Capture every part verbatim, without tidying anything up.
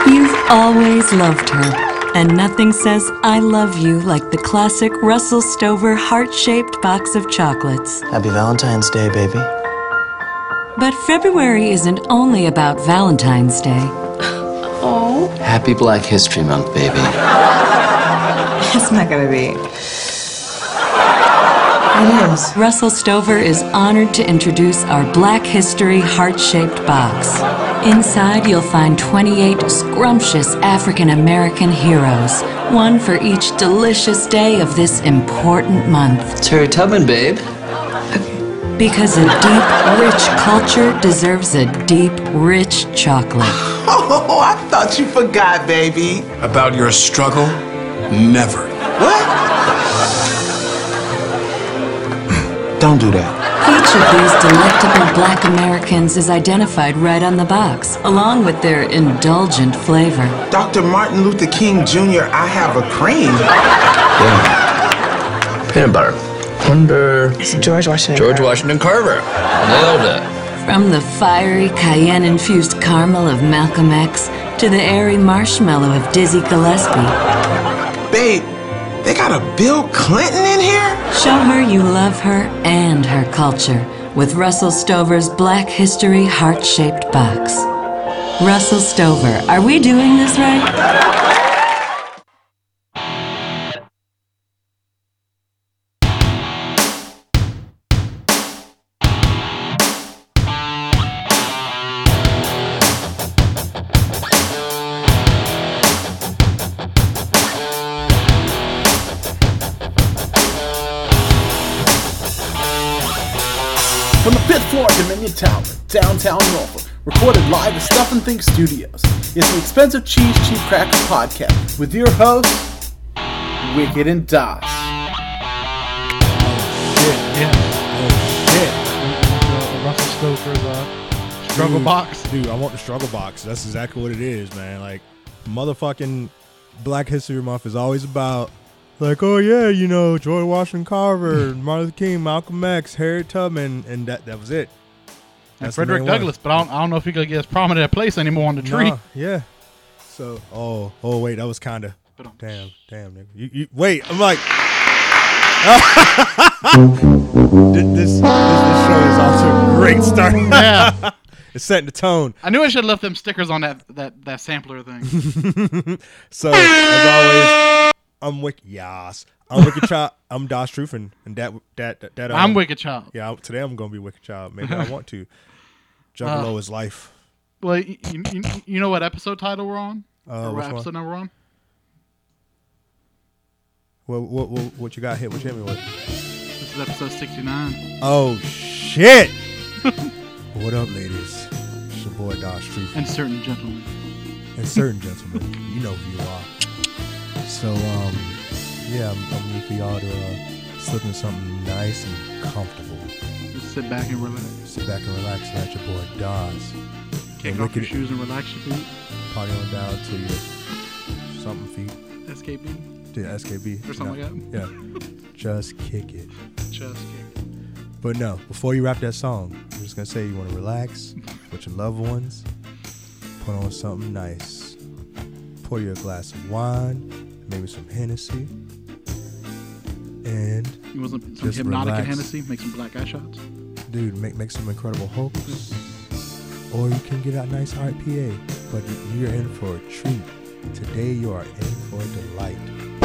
You've always loved her, and nothing says I love you like the classic Russell Stover heart-shaped box of chocolates. Happy Valentine's Day, baby. But February isn't only about Valentine's Day. Oh. Happy Black History Month, baby. It's not gonna be. It is. Russell Stover is honored to introduce our Black History heart-shaped box. Inside, you'll find twenty-eight scrumptious African-American heroes, one for each delicious day of this important month. It's Harriet Tubman, babe. Because a deep, rich culture deserves a deep, rich chocolate. Oh, I thought you forgot, baby. About your struggle? Never. What? Don't do that. Each of these delectable Black Americans is identified right on the box, along with their indulgent flavor. Doctor Martin Luther King Junior, I have a cream. Yeah. Peanut butter. Under George Washington. George Washington Carver. Nailed it. From the fiery cayenne-infused caramel of Malcolm X to the airy marshmallow of Dizzy Gillespie. Babe, they got a Bill Clinton in here? Show her you love her and her culture with Russell Stover's Black History heart-shaped box. Russell Stover, are we doing this right? From the fifth floor of Dominion Tower, downtown Norfolk, recorded live at Stuff and Think Studios, it's the Expensive Cheese Cheap Cracker Podcast with your hosts, Wicked and Das. Shit, yeah. Oh, shit. Russell Stover's uh, struggle dude, box. Dude, I want the struggle box. That's exactly what it is, man. Like, motherfucking Black History Month is always about, like, oh, yeah, you know, George Washington Carver, Martin Luther King, Malcolm X, Harriet Tubman, and that that was it. And Frederick Douglass, but I don't, I don't know if he could get as prominent a place anymore on the tree. Nah, yeah. So, oh, oh, wait, that was kind of, damn, damn, nigga. You, you, wait, I'm like, this, this, this show is off to a great start. Yeah. It's setting the tone. I knew I should have left them stickers on that, that, that sampler thing. So, as always, I'm Wicked, yas. I'm Wicked Child. I'm Das Truth, and, and that, that, that, that um, I'm Wicked Child. Yeah, today I'm going to be Wicked Child. Maybe I want to. Juggalo uh, is life. Well, you, you, you know what episode title we're on? Uh, or what which episode one? number we're on? What, what, what, what you got hit? What you hit me with? This is episode sixty-nine. Oh, shit. What up, ladies? It's your boy, Das Truth. And certain gentlemen. And certain gentlemen. You know who you are. So, um, yeah, I'm, I'm here for y'all to uh, slip into something nice and comfortable. Just sit back and relax. Sit back and relax and let your boy Das. Kick off your shoes and relax your feet. Party on down to your something feet. S K B. Yeah, S K B. Or something no, like that. Yeah. Just kick it. Just kick it. But no, before you rap that song, I'm just going to say you want to relax with your loved ones. Put on something nice. Pour you a glass of wine, maybe some Hennessy. And you want some, some hypnotic relax. And Hennessy? Make some black eye shots? Dude, make make some incredible hooks. Or you can get a nice I P A. But you're in for a treat. Today you are in for a delight.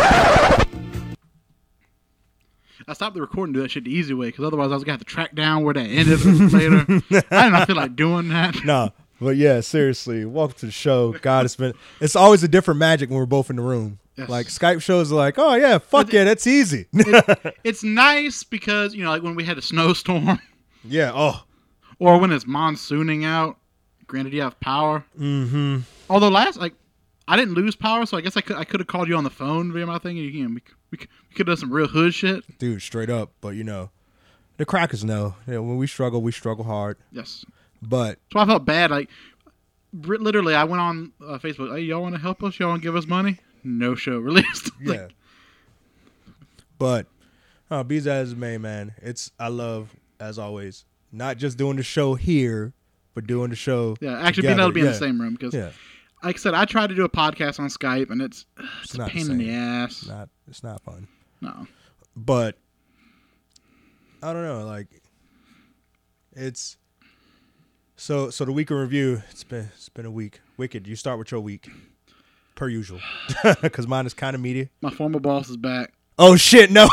I stopped the recording to do that shit the easy way, because otherwise I was going to have to track down where that ended later. I did not feel like doing that. No, but yeah, seriously, welcome to the show. God, it's been, it's always a different magic when we're both in the room. Yes. Like, Skype shows are like, oh yeah, fuck it, yeah, that's easy. it, it's nice because, you know, like when we had a snowstorm. Yeah, oh. Or when it's monsooning out. Granted, you have power. Mm-hmm. Although last, like, I didn't lose power, so I guess I could I could have called you on the phone via my thing, and you know, we, we, we could have done some real hood shit. Dude, straight up. But, you know, the crackers know. You know, when we struggle, we struggle hard. Yes. But. So I felt bad. Like, literally, I went on uh, Facebook, hey, y'all want to help us? Y'all want to give us money? No show released. Yeah. Like, but, uh, be as may, man. It's, I love, as always, not just doing the show here, but doing the show Yeah, actually together. being able to be yeah. in the same room, because yeah. like I said, I tried to do a podcast on Skype, and it's it's, It's a not the pain in the same. ass. It's not. It's not fun. No. But I don't know. Like it's so. So the week in review. It's been. It's been a week. Wicked. You start with your week, per usual, because mine is kind of meaty. My former boss is back. Oh shit! No.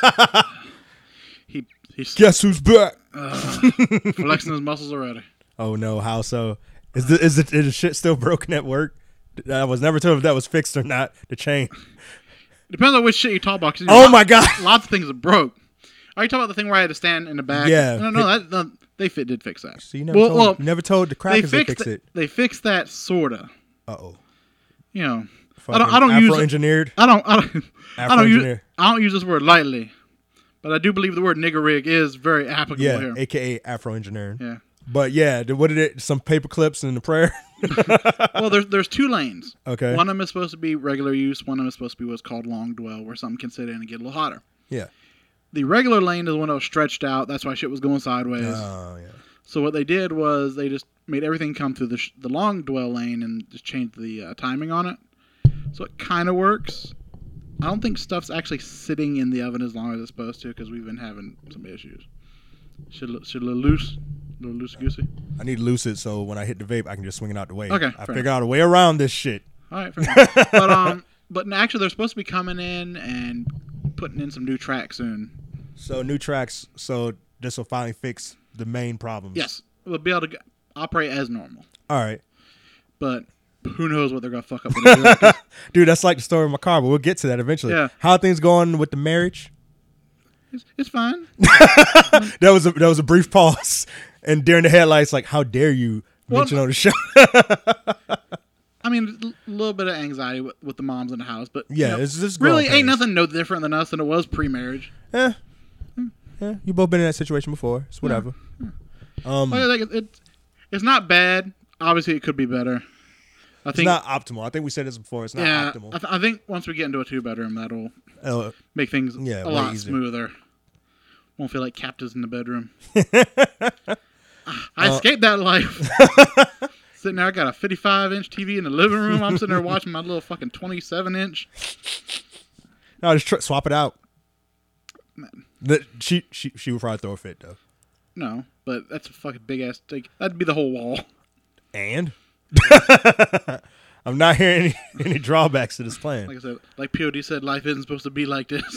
He he's Guess who's back? uh, flexing his muscles already. Oh no! How so? Is the is the, is the shit still broken at work? I was never told if that was fixed or not. The chain. Depends on which shit you talk about. 'Cause Oh lot- my God. Lots of things are broke. Are you talking about the thing where I had to stand in the back? Yeah. No, no, that, that they fit did fix that. So you never well, told. well, you never told the they crackers they fixed fix it. They fixed that sorta. Uh oh. You know, I don't. I don't use. Afro engineered. I don't. I don't. I don't use. Afro-engineer. I don't use this word lightly, but I do believe the word nigger rig is very applicable Yeah, here. A K A Afro engineering. Yeah. But yeah, the- what did it? Some paper clips and the prayer. Well, there's there's two lanes. Okay. One of them is supposed to be regular use. One of them is supposed to be what's called long dwell, where something can sit in and get a little hotter. Yeah. The regular lane is the one that was stretched out. That's why shit was going sideways. Oh yeah. So what they did was they just made everything come through the sh- the long dwell lane and just changed the uh, timing on it. So it kind of works. I don't think stuff's actually sitting in the oven as long as it's supposed to because we've been having some issues. Should should a little loose, a little loose goosey. I need lucid so when I hit the vape, I can just swing it out the way. Okay, I fair figured out a way around this shit. All right, fair enough. But um, but actually they're supposed to be coming in and putting in some new tracks soon. So new tracks. So this will finally fix the main problems. Yes, we'll be able to g- operate as normal. All right. But who knows what they're gonna fuck up when they do it, 'cause Dude, that's like the story of my car, but we'll get to that eventually. Yeah. How are things going with the marriage? It's, it's fine. That was a that was a brief pause, and during the headlights, like, how dare you Well, mention on the show? I mean, a little bit of anxiety with, with the moms in the house, but Yeah, you know, it's just really growing ain't pains. nothing no different than us than it was pre-marriage. Eh, yeah, you both been in that situation before. It's whatever. Um, Like, like, it, it, it's not bad. Obviously, it could be better. I it's think. not optimal. I think we said this before. It's not yeah, optimal. I, th- I think once we get into a two-bedroom, that'll Uh, make things Yeah, a way lot easier. smoother. Won't feel like captives in the bedroom. Uh, I escaped that life. Sitting there, I got a fifty-five inch T V in the living room. I'm sitting there watching my little fucking twenty-seven inch. no, just tr- swap it out. The, she she she would probably throw a fit though. No, but that's a fucking big ass. Like, that'd be the whole wall. And I'm not hearing any, any drawbacks to this plan. Like I said, like P O D said, life isn't supposed to be like this.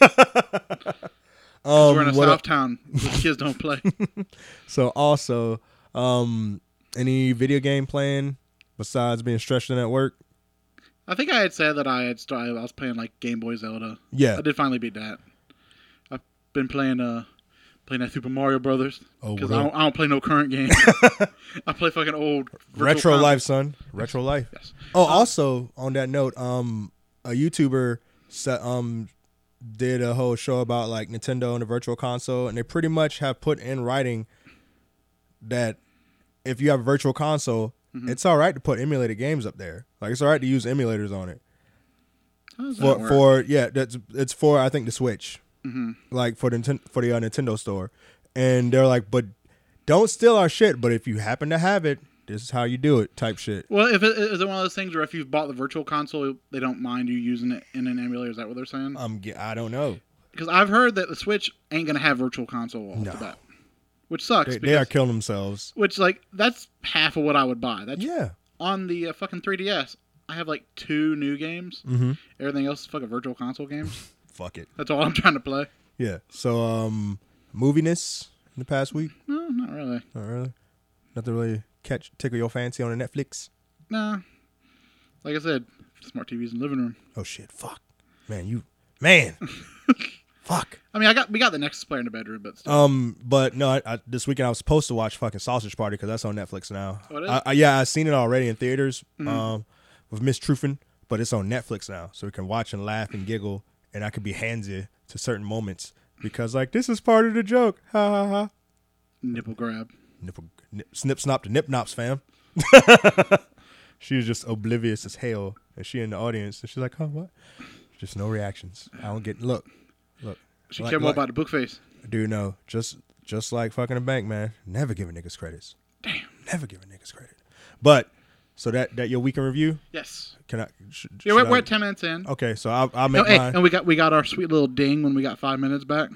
Um, We're in a what south el- town where the kids don't play. So also, um, any video game playing besides being stretched in at work? I think I had said that I had started. I was playing like Game Boy Zelda. Yeah. I did finally beat that. I've been playing uh playing that Super Mario Brothers Oh, because what I up? don't, I don't play no current games. I play fucking old Virtual Retro Console. life, son. Retro life. Yes. Oh, also on that note, um, a YouTuber set, um did a whole show about like Nintendo and the Virtual Console, and they pretty much have put in writing that if you have a Virtual Console, Mm-hmm. it's all right to put emulated games up there. Like it's all right to use emulators on it. How does that For work? for yeah, that's it's for I think the Switch, Mm-hmm. like for the Ninten- for the uh, Nintendo store, and they're like, but don't steal our shit. But if you happen to have it, this is how you do it, type shit. Well, if it, is it one of those things where if you've bought the Virtual Console, they don't mind you using it in an emulator? Is that what they're saying? Um, ge- I don't know. Because I've heard that the Switch ain't gonna have Virtual Console off No. the bat, which sucks. They, because, they are killing themselves. which like that's half of what I would buy. That's Yeah. on the uh, fucking three D S. I have like two new games. Mm-hmm. Everything else is fucking Virtual Console games. Fuck it. That's all I'm trying to play. Yeah. So um, moviness in the past week. No, not really. Not really. Nothing really catch tickle your fancy on the Netflix. Nah. Like I said, smart T Vs in the living room. Oh shit! Fuck, man, you man. Fuck. I mean, I got we got the Nexus player in the bedroom, but still. Um, but no, I, I, this weekend I was supposed to watch fucking Sausage Party because that's on Netflix now. Oh, it is? I, I, yeah, I've seen it already in theaters, Mm-hmm. um, with Miss Truffin, but it's on Netflix now, so we can watch and laugh and giggle, and I could be handsy to certain moments because like this is part of the joke. Ha ha ha. Nipple grab. Nipple, nip, snip, snop to nip nops, fam. She was just oblivious as hell, and she in the audience, and she's like, "Oh, what?" Just no reactions. I don't get look, look. She Like- care more like- about the book face. Dude, no, just just like fucking a bank, man. Never giving niggas credits. Damn, never giving niggas credit. But So that that your weekend review? Yes. Can I? Sh- Yeah, we're, should we're I- at ten minutes in. Okay, so I'll, I'll Oh, make hey, mine. and we got we got our sweet little ding when we got five minutes back.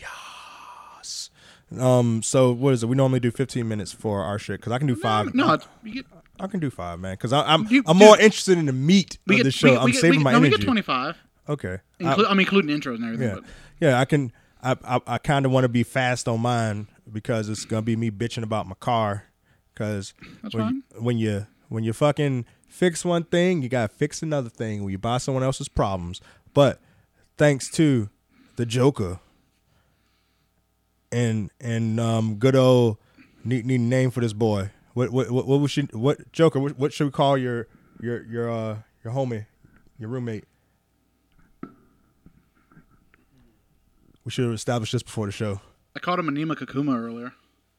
Um. So what is it? We normally do fifteen minutes for our shit because I can do five. No, it's, you get I can do five, man. Because I'm You- I'm dude, more interested in the meat we of get the show. we, I'm we get, saving we, my no, energy. we get twenty-five. Okay. Inclu- I- I, mean, including intros and everything. yeah. But Yeah. I can. I I, I kind of want to be fast on mine because it's gonna be me bitching about my car. Because That's when, fine. you- when you when you fucking fix one thing, you gotta fix another thing. When you buy someone else's problems, but thanks to the Joker and and um good old need need a name for this boy. What what what, what was she? What Joker? What, what should we call your your your uh your homie, your roommate? We should have established this before the show. I called him Anima Kakuma earlier.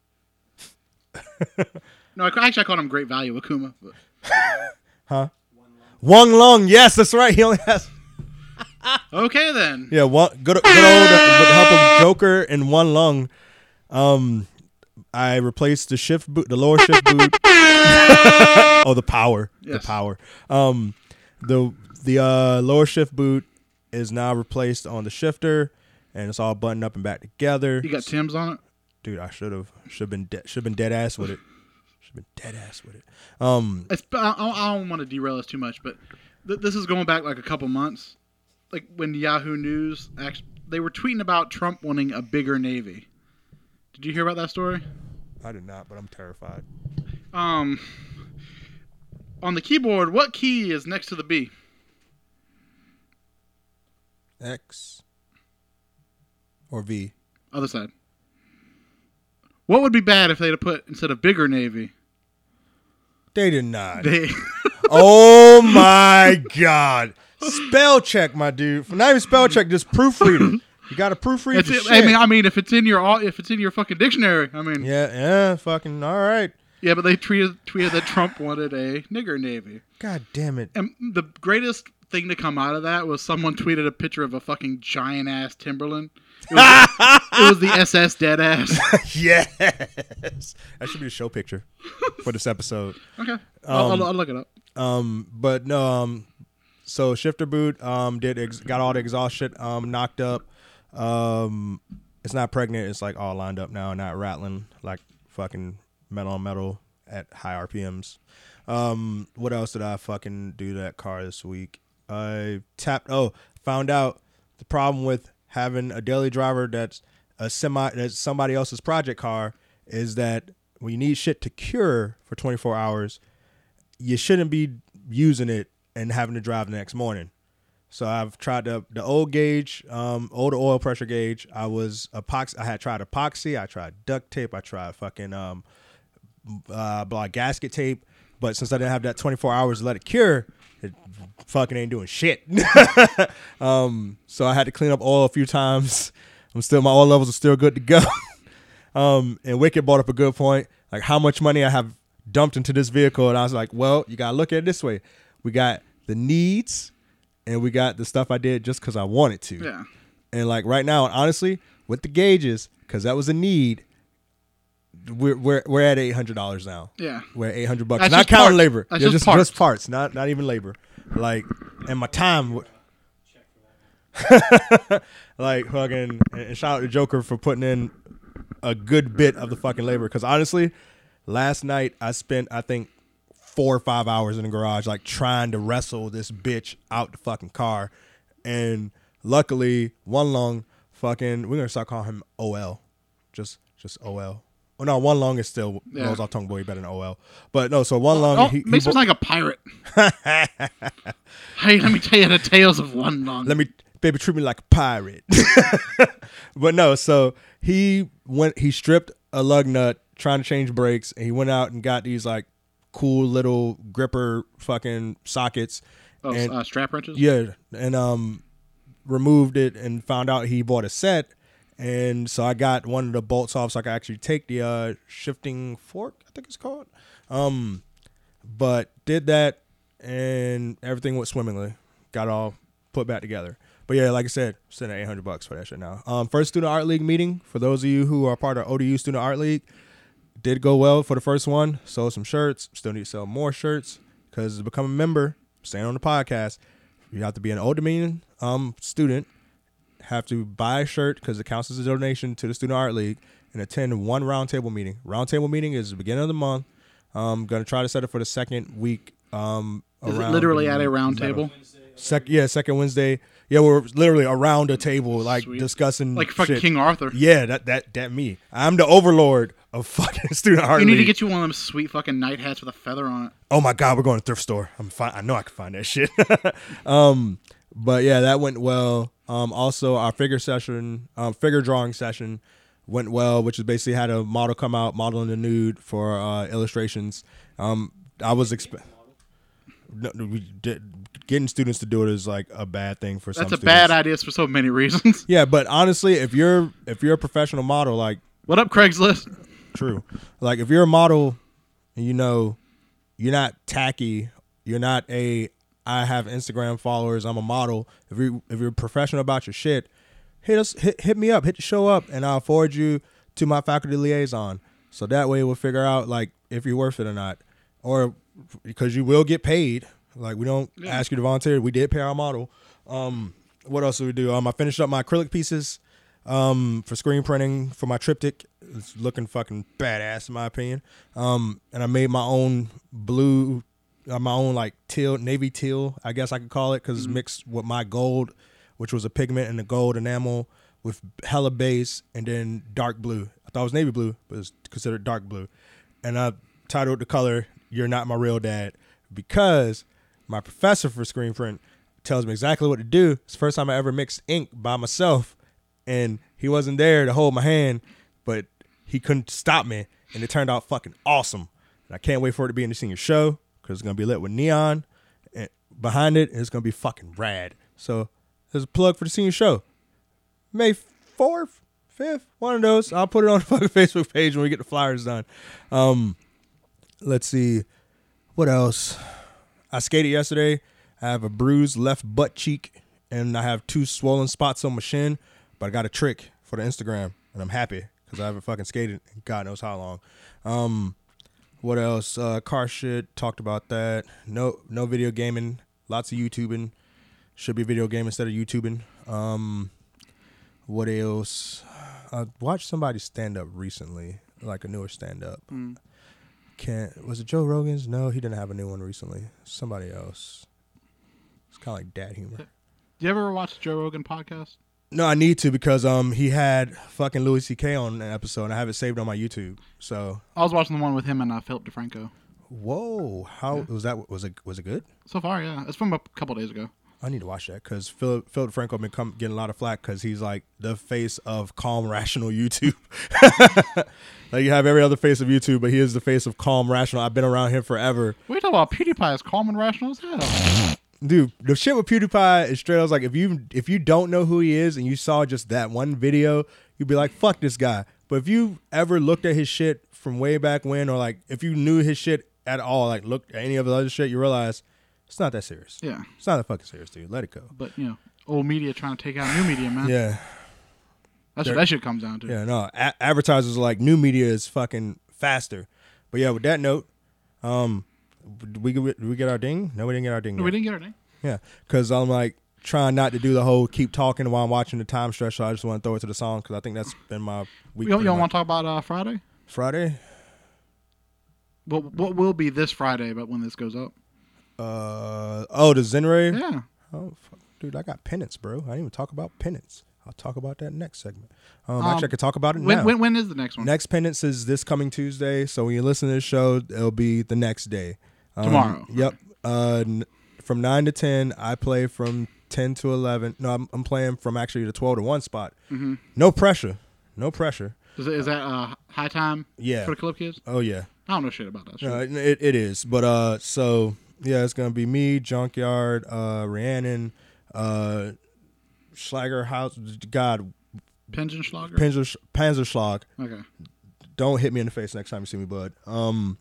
No, I, actually I called him Great Value Akuma. But. Wong Lung, yes, that's right. He only has Okay then. yeah. One good good old uh, with the help of Joker and One Lung. Um, I replaced the shift boot, the lower shift boot. oh, the power, Yes. the power. Um, the the uh, lower shift boot is now replaced on the shifter, and it's all buttoned up and back together. You got Tim's on it. Dude, I should have should have been de- should have been dead ass with it. Should have been dead ass with it. Um, It's, I, I don't want to derail this too much, but th- this is going back like a couple months. Like when Yahoo News actually, they were tweeting about Trump wanting a bigger Navy. Did you hear about that story? I did not, but I'm terrified. Um, on the keyboard, what key is next to the B? X or V. Other side. What would be bad if they'd have put instead of bigger Navy? They did not. They Oh my God! Spell check, my dude. Not even spell check, just proofreading. You got to proofread It's, the it, shit. I mean, I mean, if it's in your au- if it's in your fucking dictionary, I mean, yeah, yeah, yeah, fucking all right. but they tweeted tweeted that Trump wanted a nigger Navy, God damn it! and the greatest thing to come out of that was someone tweeted a picture of a fucking giant ass Timberland. It was, it was the S S dead ass. Yes, that should be a show picture for this episode. Okay, I'll, Um, I'll, I'll look it up. Um, but no, um, so shifter boot, um, did ex- got all the exhaust shit, um, knocked up. Um, it's not pregnant. It's like all lined up now, not rattling like fucking metal on metal at high R P Ms. Um, what else did I fucking do to that car this week? I tapped. Oh, found out the problem with having a daily driver that's a semi that's somebody else's project car is that when you need shit to cure for twenty-four hours, you shouldn't be using it and having to drive the next morning. So I've tried the the old gauge, um, old oil pressure gauge. I was epoxy. I had tried epoxy. I tried duct tape. I tried fucking um, uh, blah, gasket tape. But since I didn't have that twenty-four hours to let it cure, it fucking ain't doing shit. um, so I had to clean up oil a few times. I'm still my oil levels are still good to go. um, and Wicked brought up a good point, like how much money I have dumped into this vehicle, and I was like, well, you gotta look at it this way. We got the needs, and we got the stuff I did just because I wanted to. Yeah. And like right now, honestly, with the gauges, because that was a need, we're we're we're at eight hundred dollars now. Yeah. We're at eight hundred bucks. That's Not just counting parts. labor. That's Yeah, just just parts. just parts. Not not even labor. Like, and my time. w- like fucking, and shout out to Joker for putting in a good bit of the fucking labor. Because honestly, last night I spent I think four or five hours in the garage, like trying to wrestle this bitch out the fucking car. And luckily, One Long fucking, we're gonna start calling him O L, just just O L. Oh no, One Long is still Yeah. rolls off tongue boy better than O L. But no, so One Long. Oh, he, he makes bo- us like a pirate. Hey, let me tell you the tales of One Long. Let me, baby, treat me like a pirate. But no, so he went, he stripped a lug nut trying to change brakes, and he went out and got these like cool little gripper fucking sockets. Oh, and, uh, strap wrenches? Yeah, and um, removed it and found out he bought a set. And so I got one of the bolts off so I could actually take the uh, shifting fork, I think it's called. Um, but did that, and everything went swimmingly. Got all put back together. But yeah, like I said, sitting at eight hundred bucks for that shit now. Um, first Student Art League meeting, for those of you who are part of O D U Student Art League, did go well for the first one. Sold some shirts. Still need to sell more shirts. because to become a member, staying on the podcast, you have to be an Old Dominion um, student, have to buy a shirt because it counts as a donation to the Student Art League, and attend one roundtable meeting. Roundtable meeting is the beginning of the month. I'm going to try to set it for the second week. Um, Is it around literally the- at a round is that table? Sec- yeah, second Wednesday. Yeah, we're literally around a table, like Sweet. discussing Like fucking shit. King Arthur. Yeah, that that that me. I'm the overlord of fucking Student Art You need to League. get you one of them sweet fucking night hats with a feather on it. Oh my god, we're going to thrift store. I'm fine. I know I can find that shit. um, but yeah, that went well. Um, also our figure session, um, figure drawing session went well, which is basically had a model come out modeling the nude for uh, illustrations. Um, I was expect. No, no, we did, getting students to do it is like a bad thing for some That's a students. bad idea for so many reasons. Yeah, but honestly, if you're if you're a professional model, like What up, Craigslist? true, like if you're a model, and you know, you're not tacky, you're not a I have Instagram followers, I'm a model. If you if you're professional about your shit, hit us hit hit me up, hit the show up, and I'll forward you to my faculty liaison. So that way we'll figure out like if you're worth it or not, or because you will get paid. Like we don't Yeah. ask you to volunteer. We did pay our model. Um, what else did we do? Um, I finished up my acrylic pieces um, for screen printing for my triptych. It's looking fucking badass in my opinion. Um, and I made my own blue, uh, my own like teal, navy teal, I guess I could call it, because it's mixed with my gold, which was a pigment in the gold enamel with hella base, and then dark blue. I thought it was navy blue, but it's considered dark blue. And I titled the color "You're Not My Real Dad" because my professor for screen print tells me exactly what to do. It's the first time I ever mixed ink by myself, and he wasn't there to hold my hand, but he couldn't stop me, and it turned out fucking awesome. And I can't wait for it to be in the senior show because it's gonna be lit with neon and behind it, and it's gonna be fucking rad. So there's a plug for the senior show, May fourth, fifth, one of those. I'll put it on the fucking Facebook page when we get the flyers done. Um, let's see, what else? I skated yesterday. I have a bruised left butt cheek, and I have two swollen spots on my shin, but I got a trick for the Instagram, and I'm happy because I haven't fucking skated in God knows how long. Um, what else? Uh, car shit. Talked about that. No, no video gaming. Lots of YouTubing. Should be video game instead of YouTubing. Um, what else? I watched somebody stand up recently, like a newer stand up. Mm. Can't was it Joe Rogan's? No, he didn't have a new one recently. Somebody else. It's kind of like dad humor. Do you ever watch the Joe Rogan podcast? No, I need to because um he had fucking Louis C K on an episode, and I have it saved on my YouTube. So I was watching the one with him and uh, Philip DeFranco. whoa, how Yeah. was that? Was it was it good? So far, yeah. It's from a couple days ago. I need to watch that because Philip Philip DeFranco been come, getting a lot of flack because he's like the face of calm, rational YouTube. Like you have every other face of YouTube, but he is the face of calm, rational. I've been around him forever. What are you talking about? PewDiePie is calm and rational as hell. Dude, the shit with PewDiePie is straight. I was like, if you if you don't know who he is and you saw just that one video, you'd be like, fuck this guy. But if you ever looked at his shit from way back when, or like if you knew his shit at all, like looked at any of the other shit, you realize it's not that serious. Yeah. It's not that fucking serious, dude. Let it go. But, you know, old media trying to take out new media, man. Yeah. That's They're- what that shit comes down to. Yeah, no. A- advertisers are like, new media is fucking faster. But yeah, with that note, um, we did we get our ding? No, we didn't get our ding. No, yet. we didn't get our name. Yeah, because I'm like trying not to do the whole keep talking while I'm watching the time stretch. So I just want to throw it to the song because I think that's been my week. You, don't- pretty you don't much. want to talk about uh, Friday? Friday? Well, what will be this Friday, but when this goes up? Uh oh, the Zen Rave? Yeah. Oh, fuck. Dude, I got penance, bro. I didn't even talk about penance. I'll talk about that next segment. Um, Um, actually, I could talk about it When, now. when, when is the next one? Next penance is this coming Tuesday. So when you listen to this show, it'll be the next day. Um, Tomorrow. Yep. Uh, n- from nine to ten, I play from ten to eleven. No, I'm, I'm playing from actually the twelve to one spot. Mm-hmm. No pressure. No pressure. Is, it, is that uh, high time Yeah. for the club kids? Oh, yeah. I don't know shit about that shit. No, it, it, it is. But uh, so, yeah, it's going to be me, Junkyard, uh, Rhiannon, uh, Schlager House, God, Pensionschlager? Panzer, Panzerschlag. Okay. Don't hit me in the face next time you see me, bud. Um,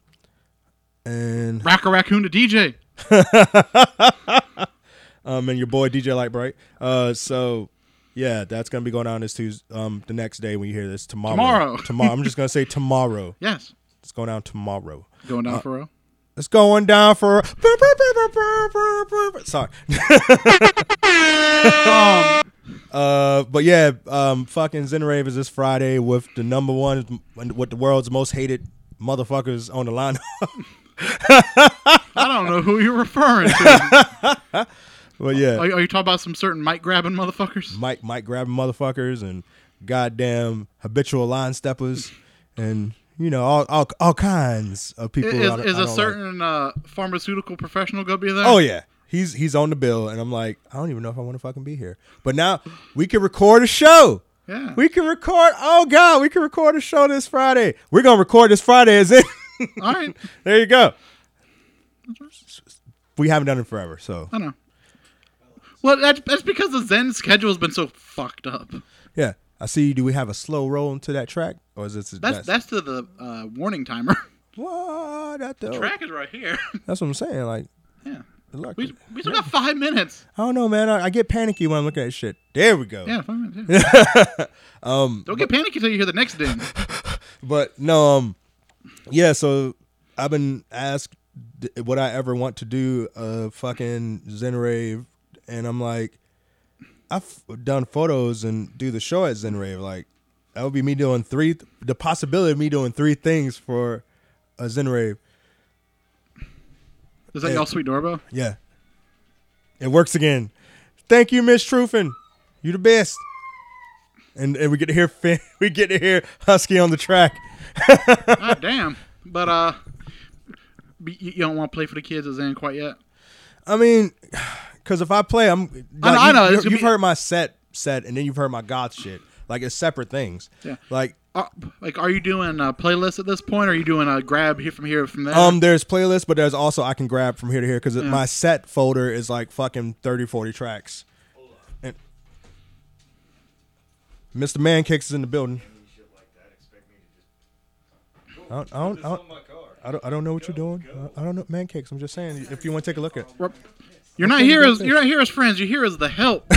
and Racker Raccoon to D J. um, and your boy D J Lightbright. Uh, so yeah, that's gonna be going on this Tuesday. Um, the next day when you hear this tomorrow. Tomorrow. Tomorrow. I'm just gonna say tomorrow. Yes. It's going down tomorrow. Going down Uh, for real? It's going down for. Sorry. Um, uh, but yeah, um, fucking Zenrave is this Friday with the number one, with the world's most hated motherfuckers on the line. I don't know who you're referring to. Well, yeah. Are, are you talking about some certain mic grabbing motherfuckers? Mic, mic grabbing motherfuckers and goddamn habitual line steppers and, you know, all all, all kinds of people. Is, I don't- is I a don't certain uh, pharmaceutical professional going to be there? like. Oh, yeah. He's he's on the bill, and I'm like, I don't even know if I want to fucking be here. But now we can record a show. Yeah. We can record. Oh, God, we can record a show this Friday. We're going to record this Friday, is it? All right. There you go. We haven't done it forever, so. I know. Well, that's, that's because the Zen schedule has been so fucked up. Yeah. I see. Do we have a slow roll into that track? Or is it? That's that's to the uh, warning timer. What? That The track is right here. That's what I'm saying. Like, Yeah. good luck. We, we still got five minutes. I don't know, man. I, I get panicky when I'm looking at shit. There we go. Yeah, five minutes. Yeah. um, Don't get panicky until you hear the next ding. But no, um, yeah. So I've been asked, d- would I ever want to do a fucking Zenrave, and I'm like, I've done photos and do the show at Zenrave. Like, that would be me doing three. The possibility of me doing three things for a Zenrave. Is that Hey. y'all sweet doorbell? Yeah, it works again. Thank you, Miss Truffin. You the best. And and we get to hear Finn, we get to hear Husky on the track. God damn. But uh, you, you don't want to play for the kids at Zen quite yet? I mean, because if I play, I'm. Like, I know, I know, You, it's gonna you've be- heard my set set, and then you've heard my goth shit. Like, it's separate things. Yeah. Like, Uh, like, are you doing a playlist at this point? Or are you doing a grab here from here from there? um, there's playlists, but there's also I can grab from here to here because Yeah. my set folder is like fucking thirty, forty tracks. And Mister Man Kicks is in the building. I don't, I don't, I don't, I don't, I don't know what you're doing. I don't know, Man Kicks. I'm just saying, if you want to take a look at it. You're not here as you're not here as friends. You're here as the help.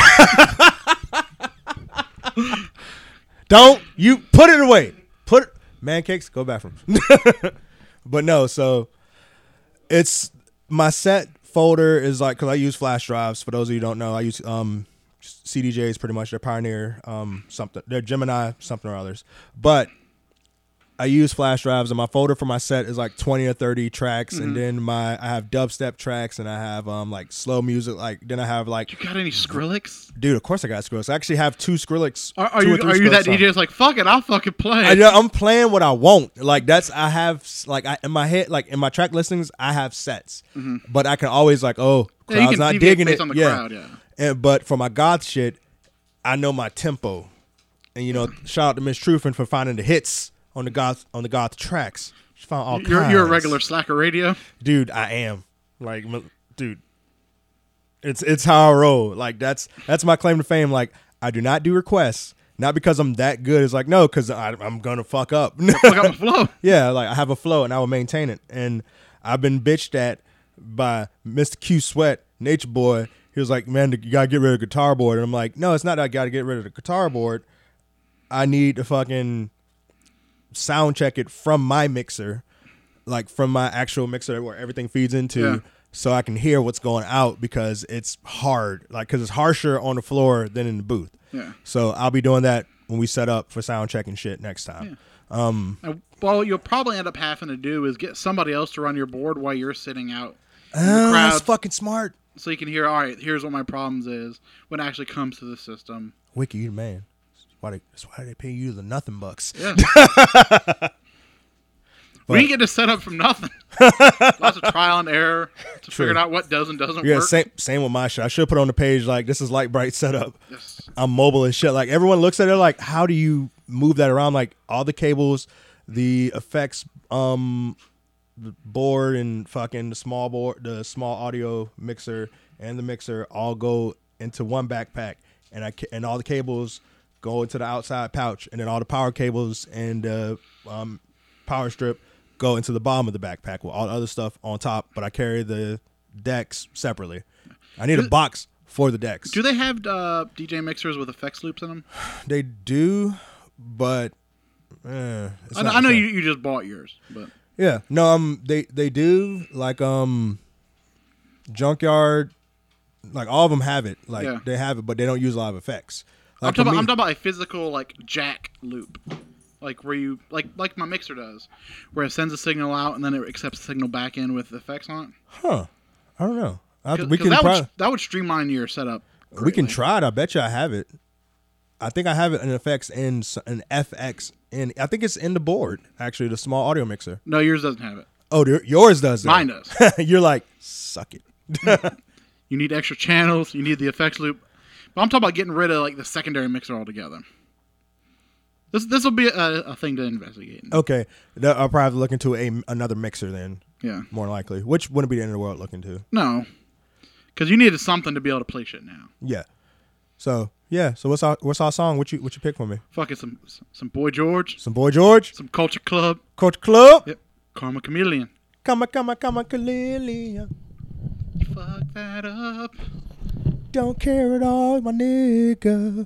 Don't you put it away. Put it, Man Cakes, go bathroom. But no, so it's my set folder is like, because I use flash drives. For those of you who don't know, I use um C D Js pretty much. They're Pioneer um something. They're Gemini something or others. But I use flash drives, and my folder for my set is like twenty or thirty tracks, Mm-hmm. and then my I have dubstep tracks, and I have um like slow music. Like then I have like, You got any Skrillex? dude, of course I got Skrillex. I actually have two Skrillex. Are, are two you or three are you Skrillex that songs. D J that's like fuck it? I'll fucking play. I, I'm playing what I want. Like that's I have like I, in my head, like in my track listings, I have sets, but I can always like, oh, Yeah, you crowd's can not deviate digging based it. on the yeah. crowd, yeah. And but for my goth shit, I know my tempo, and you know, shout out to Miss Truffin for finding the hits on the goth on the goth tracks. She found all You're kinds. you're a regular slacker radio. dude. I am like, m- dude. It's it's how I roll. Like that's that's my claim to fame. Like I do not do requests. Not because I'm that good. It's like, no, because I'm gonna fuck up. Fuck up my flow. Yeah, like I have a flow and I will maintain it. And I've been bitched at by Mister Q Sweat, Nature Boy. He was like, man, you gotta get rid of the guitar board. And I'm like, no, it's not that I gotta get rid of the guitar board. I need to fucking sound check it from my mixer, like from my actual mixer where everything feeds into. Yeah. So I can hear what's going out because it's hard, like because it's harsher on the floor than in the booth. Yeah. So I'll be doing that when we set up for sound checking shit next time. Um, Now, well, what you'll probably end up having to do is get somebody else to run your board while you're sitting out in the oh, that's crowd, fucking smart. so you can hear. All right, here's what my problems is when it actually comes to the system. Wiki, you the man. That's why they, that's why they pay you the nothing bucks. Yeah. But- we didn't get to set up from nothing. Lots of trial and error to True. figure out what does and doesn't Yeah, work. same same with my shit. I should put on the page like this is Light Bright setup. Yes. I'm mobile and shit. Like everyone looks at it like, how do you move that around? Like all the cables, the effects um the board and fucking the small board, the small audio mixer and the mixer all go into one backpack, and I ca- and all the cables go into the outside pouch, and then all the power cables and uh, um power strip go into the bottom of the backpack with all the other stuff on top. But I carry the decks separately. I need a box for the decks. Do they have uh, D J mixers with effects loops in them? They do, but eh, it's I know, not I know the you, same. you just bought yours, but Yeah. No, um, they they do like um, Junkyard, like all of them have it. Like Yeah. they have it, but they don't use a lot of effects. I'm Like talking, for about, me- I'm talking about a physical like jack loop, like where you like like my mixer does, where it sends a signal out and then it accepts the signal back in with effects on it. Huh? I don't know. I, Cause, we 'cause can that, try. would, that would streamline your setup. We can greatly. try it. I bet you I have it. I think I have it in effects in s- an F X in. I think it's in the board actually, the small audio mixer. No, yours doesn't have it. Oh, your- yours does. though. Mine does. You're like, suck it. You need extra channels. You need the effects loop. But I'm talking about getting rid of like the secondary mixer altogether. This this will be a, a thing to investigate. Okay, Th- I'll probably look into a another mixer then. Yeah. More likely, which wouldn't be the end of the world looking to. No, because you needed something to be able to play shit now. Yeah. So yeah. So what's our what's our song? What you what you pick for me? Fucking some some Boy George, Some Boy George, some Culture Club, Coach Club. yep, Karma Chameleon. Come on, come on, come on, Khalil. Fuck that up. Don't care at all, my nigga.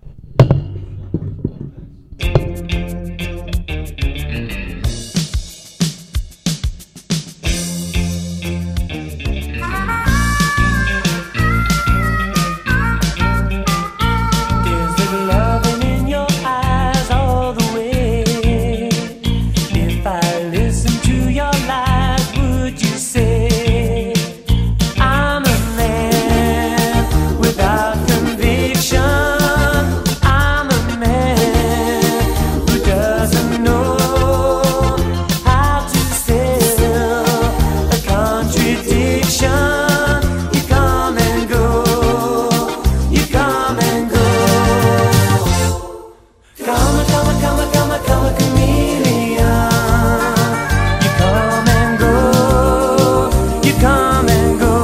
Is there loving in your eyes all the way? If I listen to your lies, would you say I'm a man without conviction? I'm a man who doesn't know how to sell a contradiction. You come and go, you come and go. Come a, come a, come a, come a, come a chameleon. You come and go, you come and go.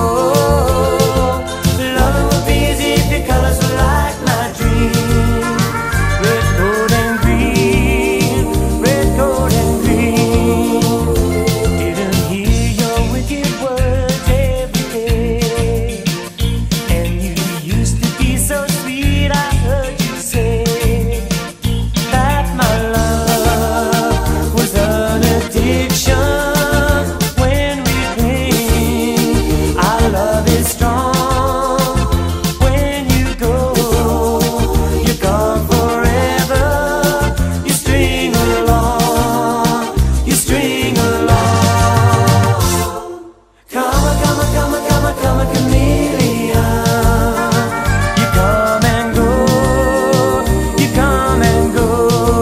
Loving would be easy if your colors were like my dream. Red, gold, and green. Red, gold, and green. Didn't hear your wicked words every day. And you used to be so sweet, I heard you say that my love was an addiction. When we cling, our love is strong. When you go, you're gone forever. You string along, you string along. Come a, come a, come a, come a, come a chameleon. You come and go, you come and go.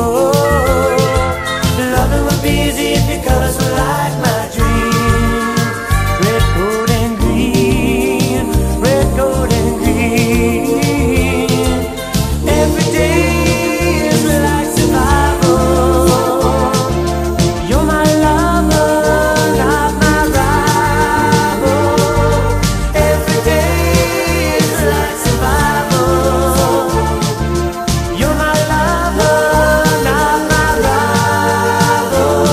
Loving would be easy if your colors were like my dream. Red, gold, and green. Red, gold, and green. Every day is like survival. You're my lover, not my rival. Every day is like survival. You're my lover, not my rival.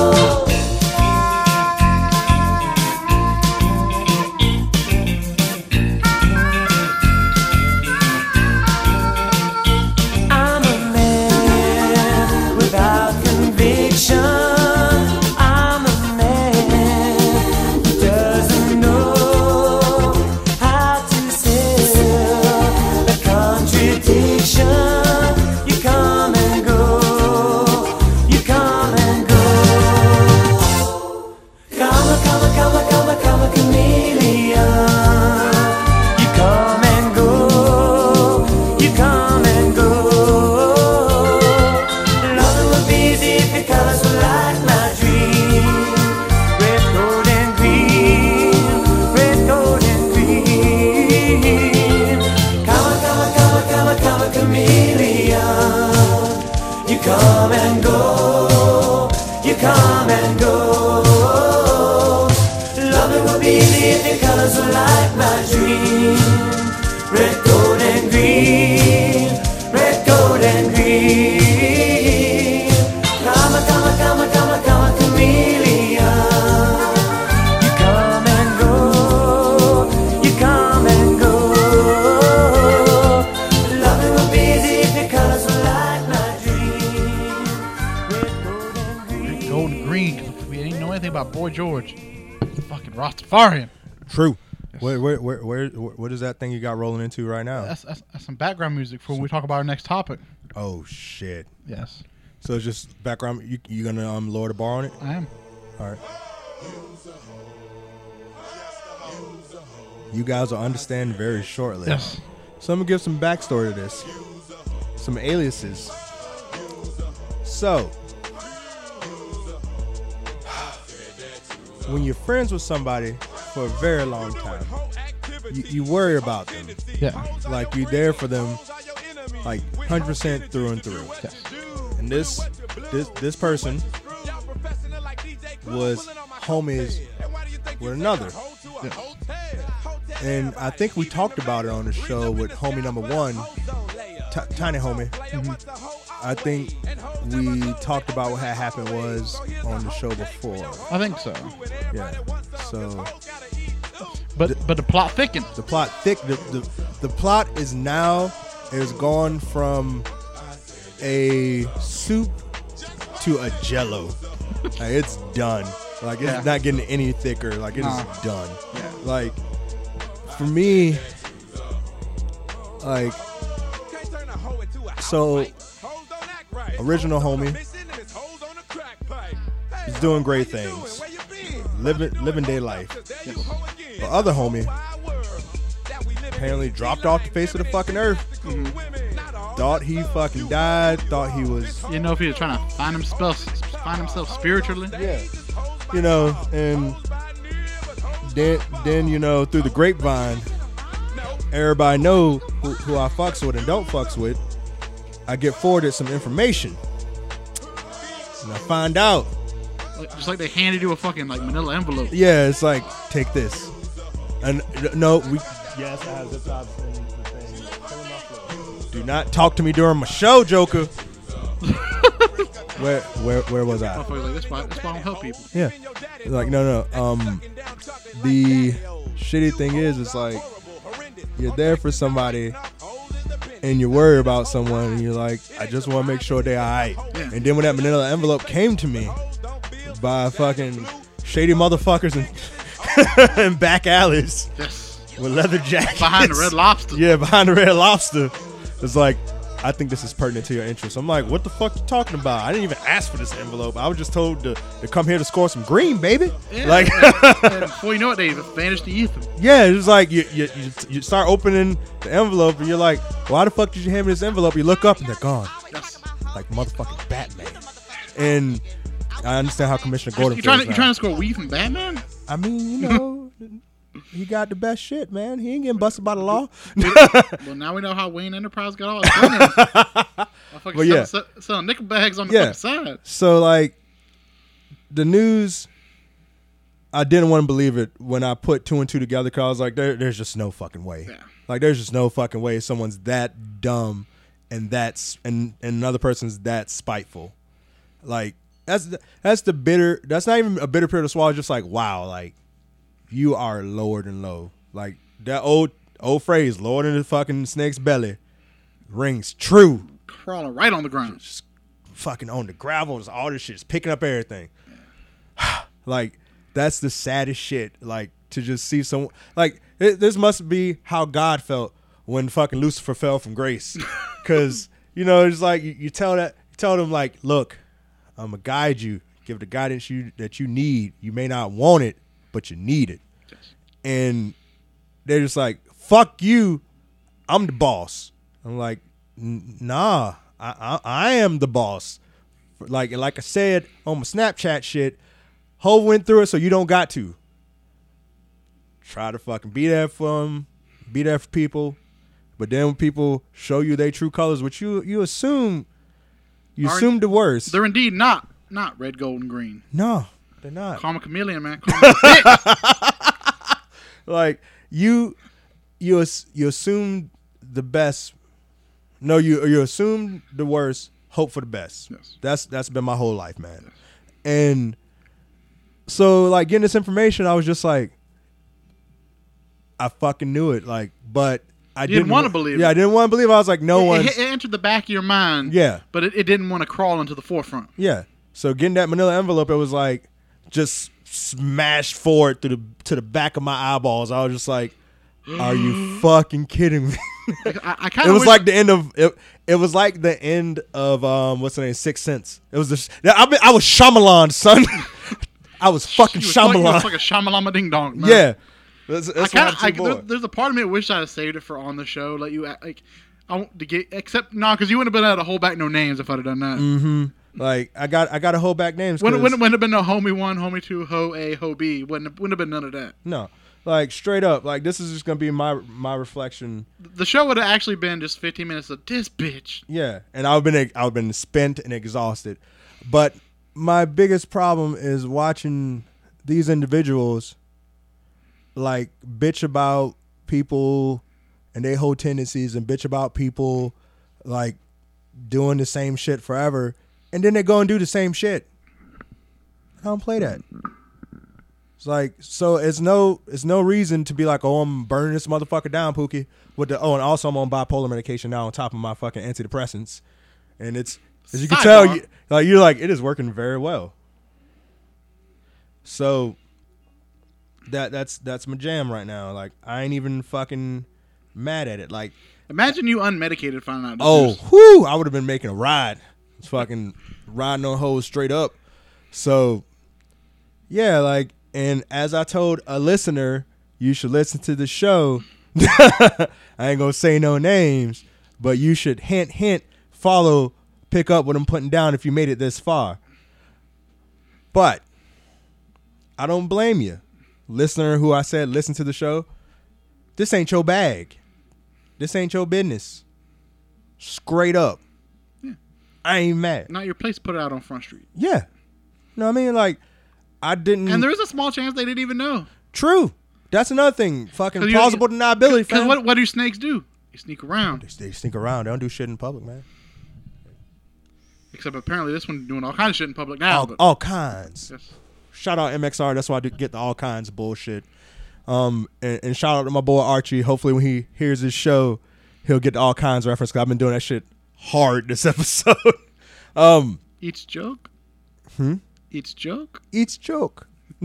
I'm a man without conviction. I'm a man who doesn't know how to sell a contradiction. You come and go, you come and go. Come a, come a, come a, come a, come a chameleon. You come and go, you come and go. Loving would be easy if your colors were like my dream. Red, gold, and green. Red, gold, and green. Come a, come a, come a, come a, come a chameleon. You come and go, you come and go. Loving would be easy if your colors were like my dream. Red, gold, and green. Red, gold, and green. Come a, come a, come a, come a, come a chameleon. You come and go, you come and go. Loving would be easy if your colors were like my dream. Red, gold, and green. Gold and green, 'cause we ain't George, fucking Rastafarian. True. Where, where, where, where, what is that thing you got rolling into right now? That's, that's, that's some background music for when we talk about our next topic. Oh shit. Yes. So it's just background. You you gonna um lower the bar on it? I am. All right. You guys will understand very shortly. Yes. So I'm gonna give some backstory to this. Some aliases. So, when you're friends with somebody for a very long time, you, you worry about them. Yeah. Like you're there for them, like one hundred percent through and through. Yes. And this, this, this person was homies with another. Yes. And I think we talked about it on the show with homie number one, T- Tiny Homie. Mm-hmm. I think we talked about what had happened was on the show before. I think so. Yeah. So. But the, but the plot thickened. The plot thick. The, the the plot is now is gone from a soup to a Jello. Like, it's done. Like it's Yeah. not getting any thicker. Like it is Nah. done. Yeah. Like for me, like so original homie is doing great things, living living day life. The other homie apparently dropped off the face of the fucking earth. Mm-hmm. Thought he fucking died. Thought he was. You know, if he was trying to find himself, find himself spiritually. Yeah. You know, and then then you know through the grapevine, everybody know who, who I fucks with and don't fucks with. I get forwarded some information, and I find out. Like, just like they handed you a fucking like manila envelope. Yeah, it's like take this, and no, we yes, I have zip ties in the thing. Do not talk to me during my show, Joker. where where where was I? Motherfucker, like, that's why that's why I don't help people. Yeah, like no no. Um, the shitty thing is, it's like you're there for somebody. And you worry about someone, and you're like, I just want to make sure they're all right. Yeah. And then when that manila envelope came to me by fucking shady motherfuckers and, and back alleys Yes. with leather jackets. Behind the Red Lobster. Yeah, behind the Red Lobster. It's like, I think this is pertinent to your interests. I'm like, what the fuck you talking about? I didn't even ask for this envelope. I was just told to, to come here to score some green, baby. Yeah, like, and before you know it, they vanished the ether. yeah, it's like you, you you you start opening the envelope and you're like, why the fuck did you hand me this envelope? You look up and they're gone. Yes. Like motherfucking Batman. And I understand how Commissioner Gordon You trying to feels you now. trying to score weed from Batman? I mean, you know, he got the best shit, man. He ain't getting busted by the law. Well, now we know how Wayne Enterprise got all his money. But yeah. selling, selling nickel bags on the Yeah. fucking side. So like the news, I didn't want to believe it when I put two and two together because I was like, there, there's just no fucking way. Yeah. Like there's just no fucking way someone's that dumb and that's and, and another person's that spiteful. Like that's the, that's the bitter. That's not even a bitter pill to swallow. It's just like wow, like you are lower than low. Like that old old phrase, lower than the fucking snake's belly, rings true. Crawling right on the ground. Just fucking on the gravel, and all this shit, just picking up everything. Like that's the saddest shit. Like to just see someone like it, this must be how God felt when fucking Lucifer fell from grace, because you know it's like you, you tell that you tell them like, look, I'm gonna guide you, give the guidance you that you need. You may not want it, but you need it, and they're just like, fuck you, I'm the boss. I'm like, nah, I, I I am the boss. Like like I said on my Snapchat shit, Hov went through it, so you don't got to. Try to fucking be there for them, be there for people, but then when people show you their true colors, which you you assume, you Are- assume the worst. They're indeed not not red, gold, and green. No, they're not. Call 'em a chameleon, man. Call 'em a bitch. Like you, you as- you assume the best. No, you you assume the worst, hope for the best. Yes. That's that's been my whole life, man. Yes. And so, like getting this information, I was just like, I fucking knew it. Like, but I You didn't, didn't wanna believe Yeah, it. I didn't want to believe it. I was like, no it, one. it, it entered the back of your mind. Yeah. But it, it didn't want to crawl into the forefront. Yeah. So getting that manila envelope, it was like just smashed forward to the to the back of my eyeballs. I was just like, "Are you fucking kidding me?" I, I kind It of was like the end of it. It was like the end of um, what's the name? Sixth Sense. It was the. I mean, I was Shyamalan, son. I was fucking Shyamalan. It's like a Shyamalama ding dong. Man. Yeah. That's, I that's kinda, what I, I'm there, there's a part of me that wish I had saved it for on the show. Let you act, like I want to get except no, because you wouldn't have been able to hold back no names if I'd have done that. Mm-hmm. Like I got I got to hold back names. Wouldn't, wouldn't, wouldn't have been no homie one, homie two, ho A, ho B. Wouldn't have, wouldn't have been none of that. No, like straight up. Like this is just gonna be my my reflection. The show would have actually been just fifteen minutes of this bitch. Yeah, and I've been I've been spent and exhausted. But my biggest problem is watching these individuals like bitch about people and they whole tendencies and bitch about people like doing the same shit forever, and then they go and do the same shit. I don't play that. It's like, so it's no it's no reason to be like, oh, I'm burning this motherfucker down, Pookie. With the oh, and also I'm on bipolar medication now on top of my fucking antidepressants, and it's as you can tell, you, like you're like it is working very well. So that that's that's my jam right now. Like I ain't even fucking mad at it. Like imagine you unmedicated finding out. Oh, whoo! I would have been making a ride. It's fucking riding on hoes straight up. So yeah, like, and as I told a listener, you should listen to the show. I ain't gonna say no names, but you should hint hint follow, pick up what I'm putting down if you made it this far. But I don't blame you, listener who I said listen to the show. This ain't your bag. This ain't your business. Straight up. Yeah. I ain't mad. Not your place. Put it out on Front Street. Yeah. No, I mean, like, I didn't. And there's a small chance they didn't even know. True. That's another thing. Fucking plausible deniability. Because what, what do snakes do? They sneak around. They, they sneak around. They don't do shit in public, man. Except apparently this one's doing all kinds of shit in public now. All, but all kinds. Yes. Shout out M X R. That's why I do get the all kinds of bullshit. Um, and, and shout out to my boy Archie. Hopefully when he hears this show, he'll get the all kinds reference, because I've been doing that shit hard this episode. um, Each joke? Hmm? Each joke? Each joke.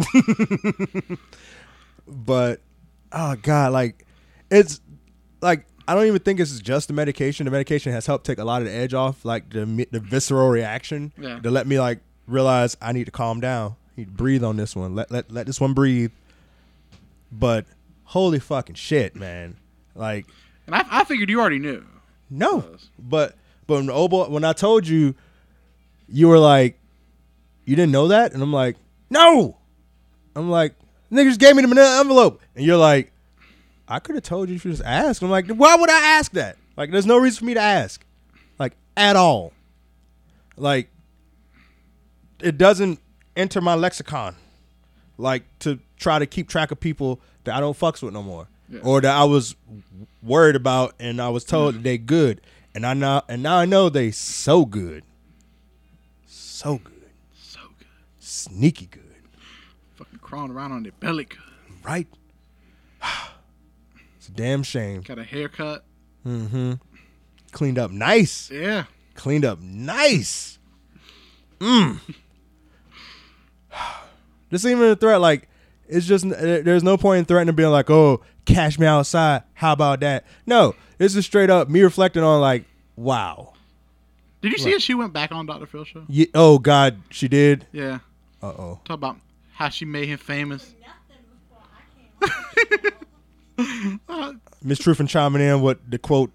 But, oh, God, like, it's, like, I don't even think it's just the medication. The medication has helped take a lot of the edge off, like, the the visceral reaction Yeah. to let me, like, realize I need to calm down. I need to breathe on this one. Let, let, let this one breathe. But, holy fucking shit, man. Like. And I, I figured you already knew. No. But, but when, oh boy, when I told you, you were like, you didn't know that? And I'm like, no. I'm like, niggas gave me the manila envelope. And you're like, I could have told you if you just asked. I'm like, why would I ask that? Like, there's no reason for me to ask. Like, at all. Like, it doesn't enter my lexicon. Like, to try to keep track of people that I don't fucks with no more. Yeah. Or that I was worried about and I was told that they good. And I now and now I know they so good. So good. So good. Sneaky good. Fucking crawling around on their belly good. Right? It's a damn shame. Got a haircut. Mm-hmm. Cleaned up nice. Yeah. Cleaned up nice. Mm. This ain't even a threat. Like, it's just, there's no point in threatening being like, oh, cash me outside. How about that? No, this is straight up me reflecting on, like, wow. Did you see it? She went back on Doctor Phil's show? Yeah, oh, God, she did? Yeah. Uh-oh. Talk about how she made him famous. Miss Truth and chiming in with the quote.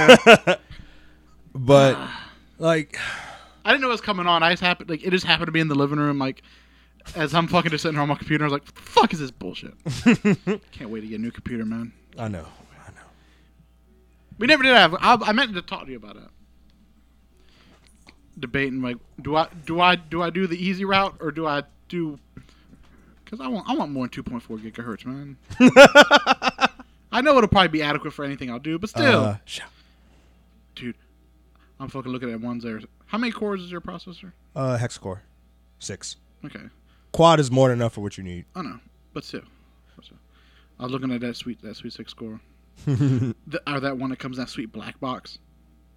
But, like, I didn't know it was coming on. I just happened, like, it just happened to be in the living room, like, as I'm fucking just sitting here on my computer. I was like, what the fuck is this bullshit? Can't wait to get a new computer, man. I know. I know. We never did have, I, I meant to talk to you about it. Debating, like, do I do I do I do the easy route or do I do? Because I want I want more than two point four gigahertz, man. I know it'll probably be adequate for anything I'll do, but still, uh, dude, I'm fucking looking at ones there. How many cores is your processor? Uh, hex-core, six. Okay. Quad is more than enough for what you need. I know, but still, but still. I was looking at that sweet that sweet six score. the, or that one that comes in that sweet black box.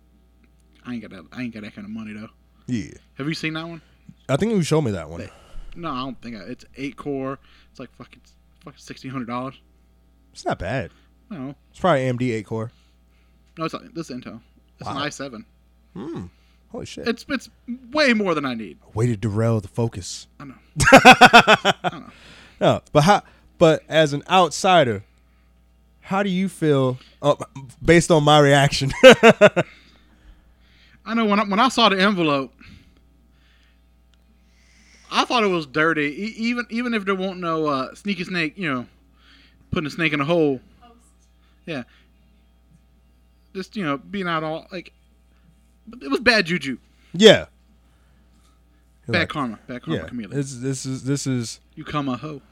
I ain't got that. I ain't got that kind of money though. Yeah. Have you seen that one? I think you showed me that one. No, I don't think I, it's eight core. It's like fucking fucking sixteen hundred dollars. It's not bad. No, It's probably A M D eight core. no, it's not. This is Intel. It's an Wow. i seven. Hmm. Holy shit. It's it's way more than I need. Way to derail the focus. I know. I know. No, but how? But as an outsider, how do you feel uh, based on my reaction? I know when I, when I saw the envelope, I thought it was dirty. E- even even if there won't no uh, sneaky snake, you know, putting a snake in a hole. Yeah. Just you know, being out all like, it was bad juju, Yeah. bad Like, karma, bad karma. Yeah. Chameleon. This, this is this is You come a hoe.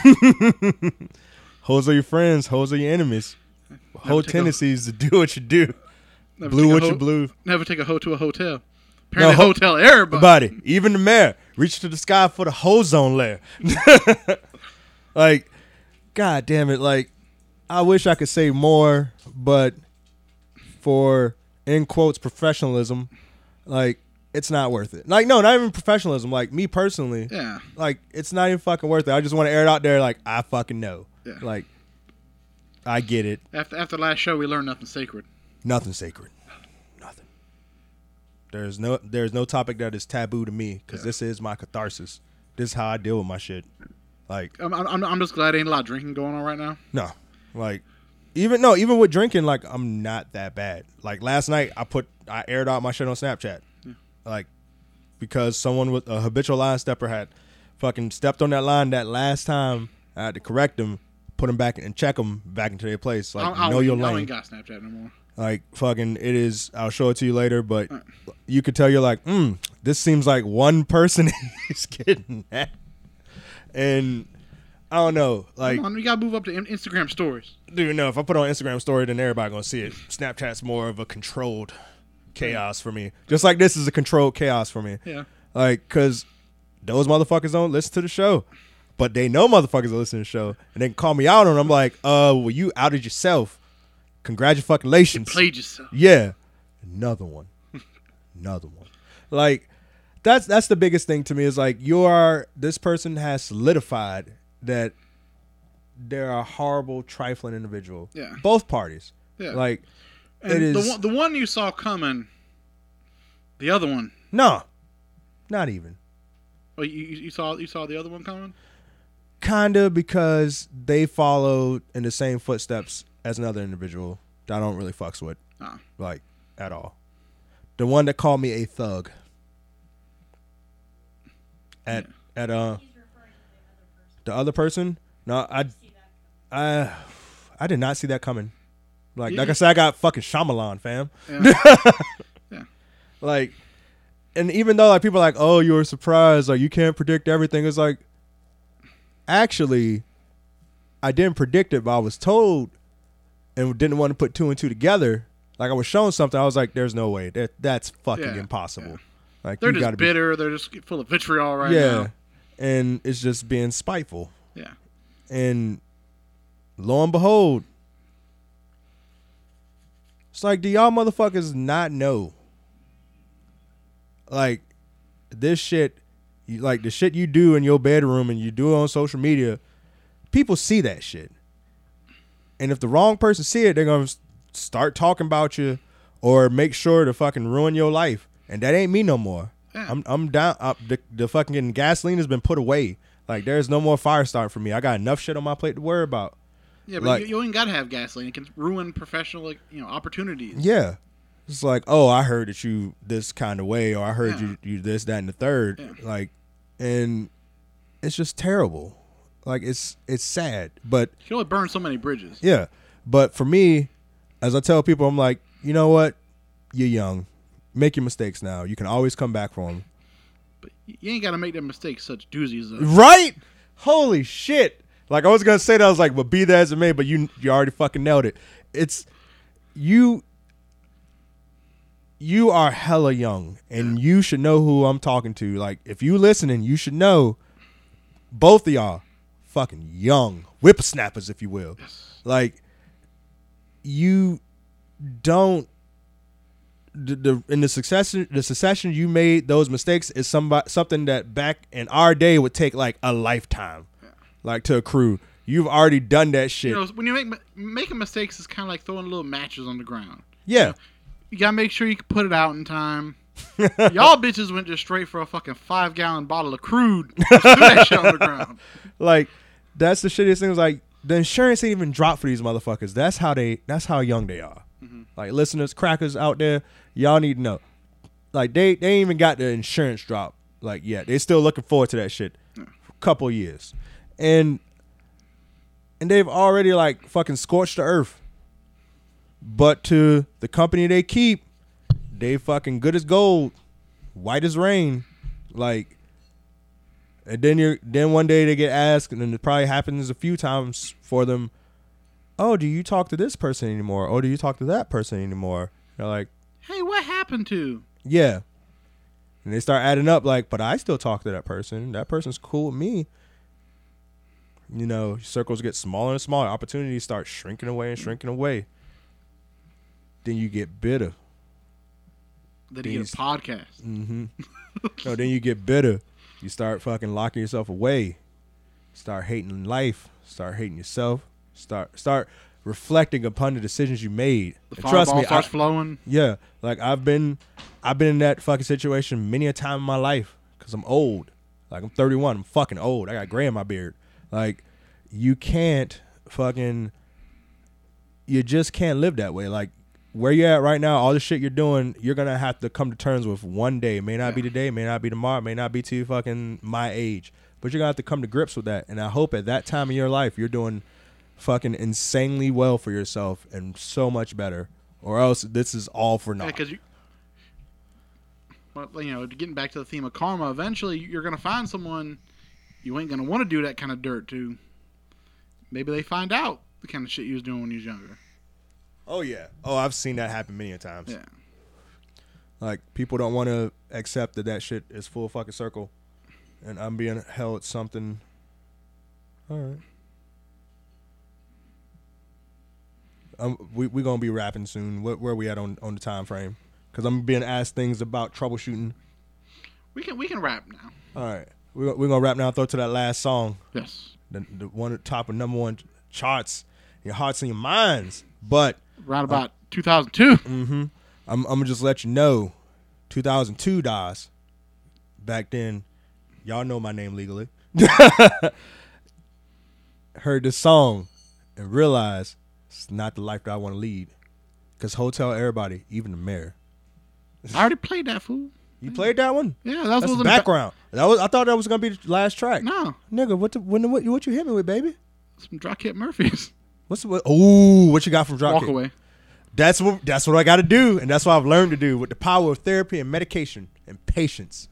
hoes are your friends, hoes are your enemies. Whole take a- tendencies to do what you do. Never Blue take a what hoe- you blue. Never take a hoe to a hotel. Apparently, ho- hotel everybody. Everybody, even the mayor, reach to the sky for the ozone layer. Like, god damn it! Like, I wish I could say more, but for in quotes professionalism, like it's not worth it. Like, no, not even professionalism. Like me personally, Yeah. like it's not even fucking worth it. I just want to air it out there. Like I fucking know. Yeah. Like I get it. After after last show, we learned nothing sacred. Nothing sacred. Nothing. There's no there's no topic that is taboo to me because Yeah. this is my catharsis. This is how I deal with my shit. Like I'm, I'm I'm just glad ain't a lot of drinking going on right now. no, like even no even with drinking, like I'm not that bad. Like last night, I put I aired out my shit on Snapchat, Yeah. like because someone with a habitual line stepper had fucking stepped on that line that last time. I had to correct them, put them back and check them back into their place. Like I, I, know your ain't- I lane. ain't got Snapchat no more. Like fucking it is I'll show it to you later, but you could tell you're like, mm, this seems like one person is getting that. And I don't know, like Come on, we gotta move up to in- Instagram stories. dude, no, if I put on Instagram story, then everybody gonna see it. Snapchat's more of a controlled chaos for me. Just like this is a controlled chaos for me. Yeah. Like, cause those motherfuckers don't listen to the show. But they know motherfuckers are listening to the show. And they can call me out on it. I'm like, uh, well, you outed yourself. Congratulations. Played yourself. Yeah. Another one. Another one. Like, that's that's the biggest thing to me is like you are this person has solidified that they're a horrible, trifling individual. Yeah. Both parties. Yeah. Like And it is the one, the one you saw coming. The other one. no. Not even. Oh, you, you you saw you saw the other one coming. Kinda because they followed in the same footsteps as another individual that I don't really fucks with. Ah. Like, at all. The one that called me a thug. At at uh the other person? No, I I I did not see that coming. Like like I said, I got fucking Shyamalan, fam. Yeah. Yeah. Like, and even though like people are like, oh, you were surprised, like you can't predict everything. It's like, actually, I didn't predict it, but I was told, and didn't want to put two and two together. Like I was shown something, I was like, "There's no way that that's fucking Yeah, impossible." yeah. Like They're you just gotta bitter. They're just full of vitriol right be, yeah, now. and it's just being spiteful. Yeah. And lo and behold, it's like, do y'all motherfuckers not know? Like, this shit, you, like the shit you do in your bedroom and you do it on social media, people see that shit. And if the wrong person see it, they're going to start talking about you or make sure to fucking ruin your life. And that ain't me no more. Yeah. I'm I'm down. Uh, the, the fucking gasoline has been put away. Like, there's no more fire starting for me. I got enough shit on my plate to worry about. Yeah, but Like- you, you ain't gotta have gasoline. It can ruin professional, like you know, opportunities. Yeah. It's like, oh, I heard that you this kind of way, or I heard Yeah. you you this, that, and the third. Yeah. Like, and it's just terrible. Like, it's it's sad. But You can only burn so many bridges. yeah. But for me, as I tell people, I'm like, you know what? You're young. Make your mistakes now. You can always come back from them. But you ain't gotta make them mistakes such doozies. Of, Right? Holy shit. Like, I was going to say that. I was like, but be that as it may, but you you already fucking nailed it. It's, you, you are hella young, and you should know who I'm talking to. Like, if you listening, you should know both of y'all fucking young whippersnappers, if you will. Like, you don't the, the in the succession the succession you made those mistakes is somebody something that back in our day would take like a lifetime, yeah. like to accrue. You've already done that shit. You know, when you make making mistakes, it's kind of like throwing little matches on the ground. Yeah, you know, you gotta make sure you can put it out in time. Y'all bitches went just straight for a fucking five gallon bottle of crude. Just threw that shit on the ground. Like that's the shittiest thing. Was like the insurance ain't even dropped for these motherfuckers. That's how they. That's how young they are. Mm-hmm. Like listeners, crackers out there, y'all need to know. Like they, they ain't even got the insurance drop like yet. They still looking forward to that shit for a couple years. And and they've already like fucking scorched the earth. But to the company they keep, they fucking good as gold, white as rain. Like and then you then one day they get asked, and then it probably happens a few times for them. Oh, do you talk to this person anymore? Oh, do you talk to that person anymore? They're like, hey, what happened to? Yeah. And they start adding up like, but I still talk to that person. That person's cool with me. You know, circles get smaller and smaller. Opportunities start shrinking away and shrinking away. Then you get bitter. Then you get a podcast. Mm-hmm. No, then you get bitter. You start fucking locking yourself away. Start hating life. Start hating yourself. Start start reflecting upon the decisions you made. The and trust me, starts I, flowing. Yeah, like I've been, I've been in that fucking situation many a time in my life because I'm old. Like I'm thirty-one. I'm fucking old. I got gray in my beard. Like you can't fucking, you just can't live that way. Like where you're at right now, all the shit you're doing, you're gonna have to come to terms with one day. It may not yeah. be today. It may not be tomorrow. It may not be to fucking my age. But you're gonna have to come to grips with that. And I hope at that time in your life you're doing fucking insanely well for yourself and so much better, or else this is all for naught. Yeah, because you, well, you know, getting back to the theme of karma, eventually you're gonna find someone you ain't gonna want to do that kind of dirt to. Maybe they find out the kind of shit you was doing when you was younger. Oh yeah. Oh, I've seen that happen many a times. Yeah. Like people don't want to accept that that shit is full fucking circle, and I'm being held something. All right. Um, we we gonna be rapping soon. What, where are we at on, on the time frame? Because I'm being asked things about troubleshooting. We can we can rap now. All right, we we're gonna rap now. Throw to that last song. Yes. The the one at the top of number one charts, your hearts and your minds. But around about uh, two thousand two. Mm-hmm. I'm I'm gonna just let you know, two thousand two dies. Back then, y'all know my name legally. Heard this song and realized. It's not the life that I want to lead. Because Hotel Everybody, even the mayor. I already played that, fool. You played that one? Yeah, that was the background. Ba- that was I thought that was gonna be the last track. No, nigga, what the, when, what what you hit me with, baby? Some Dropkick Murphys. What's what? Ooh, what you got from Dropkick? Walk Away. That's what that's what I got to do, and that's what I've learned to do with the power of therapy and medication and patience.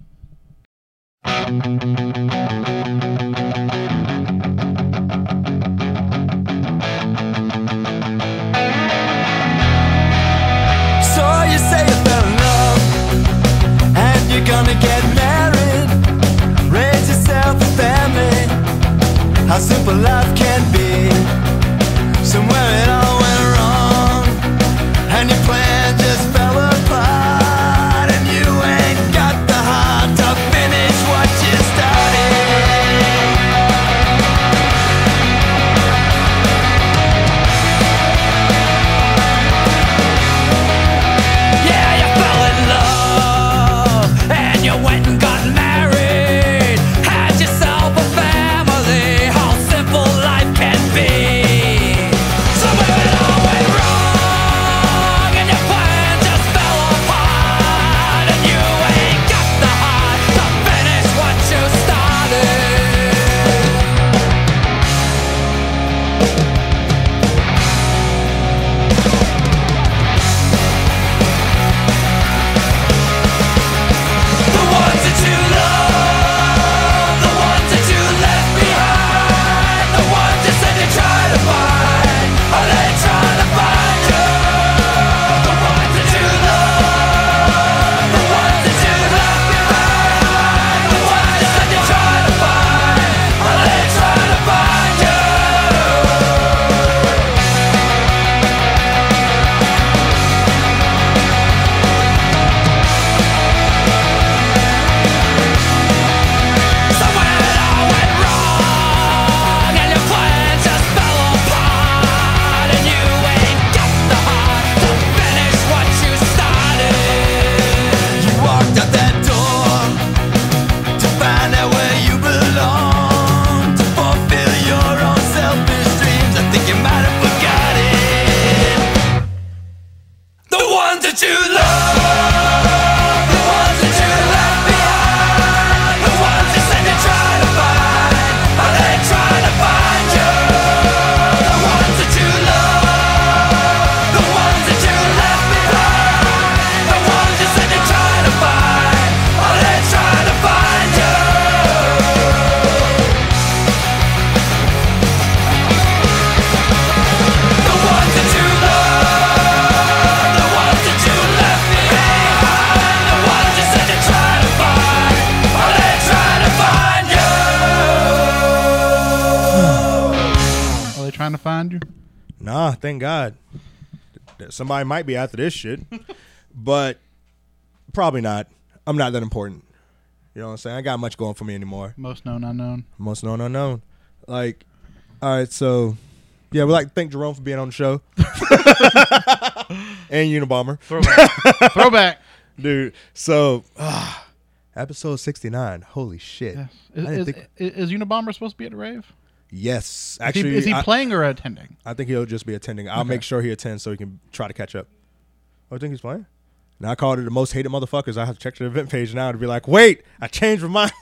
So you say you fell in love, and you're gonna get married, raise yourself a family. How simple life can be. Somewhere it all went wrong, and your plan just fell apart, and you ain't got the heart to finish what you started. Yeah, you fell in love, and you went and got married, had yourself a family. How simple life behind you? Nah, thank God. Somebody might be after this shit, but probably not. I'm not that important. You know what I'm saying? I got much going for me anymore. Most known unknown. Most known unknown. Like, all right, so yeah, we'd like to thank Jerome for being on the show. And Unabomber. Throwback. Throwback. Dude, so ah, episode sixty-nine. Holy shit. Yes. I didn't Is, think- is, is Unabomber supposed to be at the rave? Yes. Is Actually, he, is he I, playing or attending? I think he'll just be attending. I'll Okay. make sure he attends so he can try to catch up. Oh, I think he's playing? Now I called it the most hated motherfuckers. I have to check the event page now to be like, wait, I changed my mind.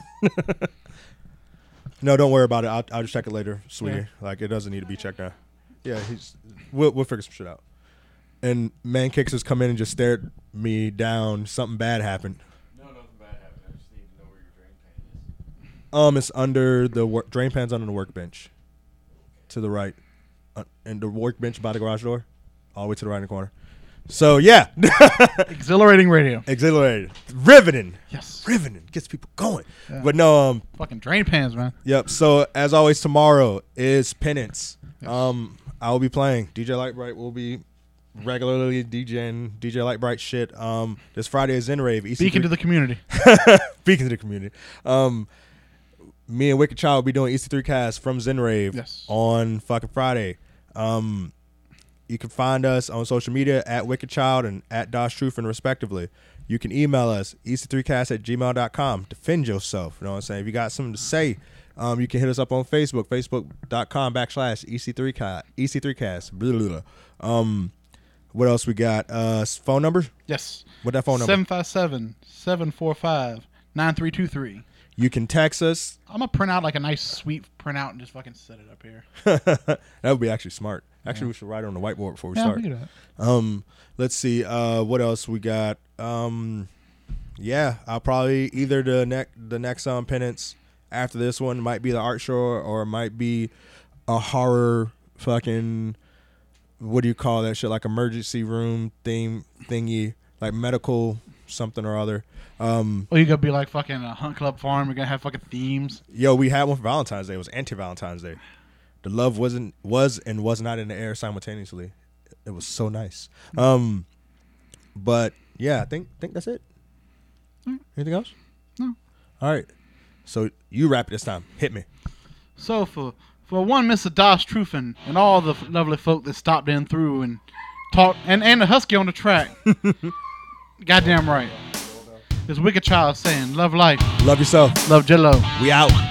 No, don't worry about it. I'll, I'll just check it later, sweetie. Yeah. Like, it doesn't need to be checked now. Yeah, he's. We'll, we'll figure some shit out. And Man Kicks has come in and just stared me down. Something bad happened. No, nothing bad happened. I just need to know where your drain pan is. Um, it's under the work, drain pan's under the workbench, to the right, uh, and the workbench by the garage door, all the way to the right in the corner. So yeah, Exhilarating radio. exhilarated, riveting, Yes. riveting, gets people going. Yeah. But no, um, Fucking drain pans, man. yep. So as always, tomorrow is Penance. Yes. Um, I will be playing. D J Lightbright will be regularly DJing D J Lightbright shit. Um, this Friday is Zen Rave. E C three Beacon to the community. Beacon to the community. Um, me and Wicked Child will be doing E C three Cast from Zen Rave Yes. on fucking Friday. Um, you can find us on social media at Wicked Child and at Dosh Truthin respectively. You can email us E C three cast at gmail dot com. Defend yourself. You know what I'm saying? If you got something to say, um, you can hit us up on Facebook, facebook.com backslash EC3cast. E C three Cast. Blah, blah, blah. Um, what else we got? Uh, phone number? Yes. What that phone number? seven five seven, seven four five, nine three two three. You can text us. I'm going to print out like a nice sweet printout and just fucking set it up here. That would be actually smart. Actually, we should write it on the whiteboard before we Yeah, start. we can do that. Um, let's see. Uh, what else we got? Um, yeah, I'll probably either the next the next um penance after this one might be the art show or it might be a horror fucking what do you call that shit like emergency room theme thingy like medical something or other. Um, Or you going to be like fucking a Hunt Club Farm. You're going to have fucking themes. yo, we had one for Valentine's Day. It was anti-Valentine's Day. The love wasn't was and was not in the air simultaneously. It was so nice. Um, but yeah, I think think that's it. Anything else? No. All right. So you rap it this time. Hit me. So for for one Mister Dosh Truthin and all the f- lovely folk that stopped in through and talked, and, and the Husky on the track. Goddamn right. This Wicked Child saying, love life, Love yourself. love Jello. We out.